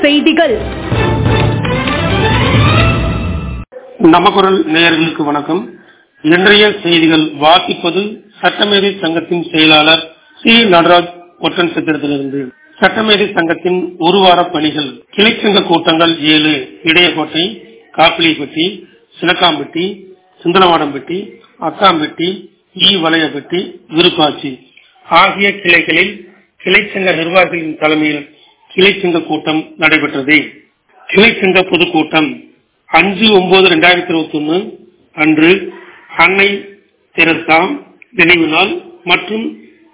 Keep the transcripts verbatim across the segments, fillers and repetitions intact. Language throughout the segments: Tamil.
செய்திகள். நமக்குரல் நேயர்களுக்கு வணக்கம். இன்றைய செய்திகள் வாசிப்பது சட்டமேதை சங்கத்தின் செயலாளர் சி நடராஜ் ஒட்டன் சத்திரத்திலிருந்து. சட்டமேதை சங்கத்தின் ஒரு வார பணிகள். கிளைச்சங்க கூட்டங்கள் ஏழு. இடையகோட்டை, காப்பிலிப்பட்டி, சினக்காம்பட்டி, சுந்தரவாடம்பட்டி, அக்காம்பட்டி, ஈ வளையப்பட்டி, விருப்பாச்சி ஆகிய கிளைகளில் கிளைச்சங்க நிர்வாகிகளின் தலைமையில் கிளைச்சங்க கூட்டம் நடைபெற்றது. கிளைச்சங்க பொதுக்கூட்டம் அஞ்சு ஒன்பது இரண்டாயிரத்தி இருபத்தி ஒன்னு அன்று அன்னை தெரசா நினைவு நாள் மற்றும்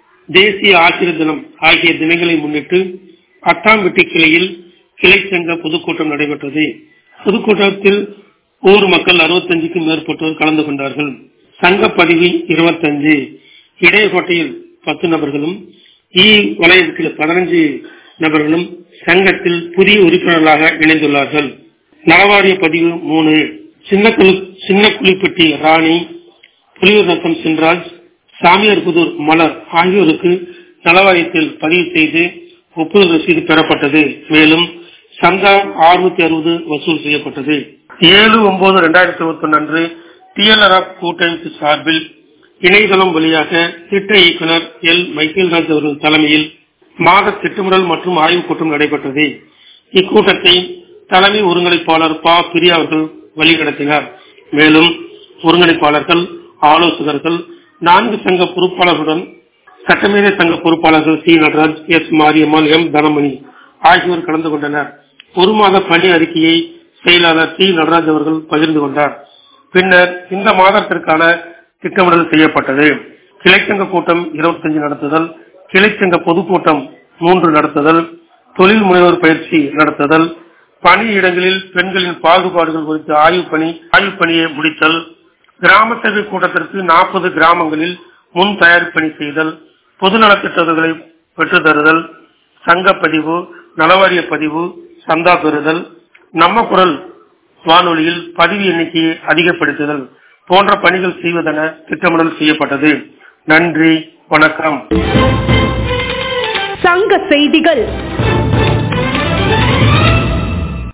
தேசிய ஆசிரியர் தினம் ஆகிய தினங்களை முன்னிட்டு அத்தாம்பட்டி கிளையில் கிளைச்சங்க பொதுக்கூட்டம் நடைபெற்றது. பொதுக்கூட்டத்தில் ஊர் மக்கள் அறுபத்தஞ்சுக்கும் மேற்பட்டோர் கலந்து கொண்டார்கள். சங்க பதிவு இருபத்தஞ்சு. இடையகோட்டையில் பத்து நபர்களும் ஈ வளையத்தில் பதினஞ்சு நபர்களும் சங்கத்தில் புதிய உறுப்பினர்களாக இணைந்துள்ளார்கள். நலவாரிய பதிவு மூணு. சின்ன சின்ன குளிப்பட்டி ராணி, புலியூர் ரத்தம் சின்ராஜ், சாமியார்புதூர் மலர் ஆகியோருக்கு நலவாரியத்தில் பதிவு செய்து ஒப்புதல் ரசீது பெறப்பட்டது. மேலும் சந்தா அறுநூத்தி அறுபது வசூல் செய்யப்பட்டது. ஏழு ஒன்பது இரண்டாயிரத்தி இருபத்தி ஒன்று அன்று டிஎல்ஆர்எஃப் கூட்டமைப்பு சார்பில் இணையதளம் வழியாக திட்ட இயக்குனர் எல் மைக்கேல்ராஜ் அவர்கள் தலைமையில் மாத திட்டமிடல் மற்றும் ஆய்வுக் கூட்டம் நடைபெற்றது. இக்கூட்டத்தை தலைமை ஒருங்கிணைப்பாளர் ப பிரியா அவர்கள் வழிநடத்தினார். மேலும் ஒருங்கிணைப்பாளர்கள், ஆலோசகர்கள், நான்கு சங்க பொறுப்பாளர்களுடன் சட்டமேதை சங்க பொறுப்பாளர்கள் C Nataraj, S Mariammal, M Dhanamani ஆகியோர் கலந்து கொண்டனர். ஒரு மாத பணி அறிக்கையை செயலாளர் சி நடராஜ் அவர்கள் பகிர்ந்து கொண்டார். பின்னர் இந்த மாதத்திற்கான திட்டமிடல் செய்யப்பட்டது. கிளைச்சங்க கூட்டம் இருபத்தி அஞ்சு நடத்துதல், கிளைச்சங்க பொதுக்கூட்டம் மூன்று நடத்துதல், தொழில் முனைவோர் பயிற்சி நடத்துதல், பணியிடங்களில் பெண்களின் பாகுபாடுகள் குறித்து ஆய்வு பணி ஆய்வு பணியை முடித்தல், கிராம சபை கூட்டத்திற்கு நாற்பது கிராமங்களில் முன் தயார் பணி செய்தல், பொது நலத்திட்டங்களை பெற்று தருதல், சங்க பதிவு, நலவாரிய பதிவு, சந்தா பெறுதல், நம்ம குரல் வானொலியில் பதிவு எண்ணிக்கையை அதிகப்படுத்துதல் போன்ற பணிகள் செய்வதென திட்டமிடல் செய்யப்பட்டது. நன்றி, வணக்கம். சங்க செய்திகள்.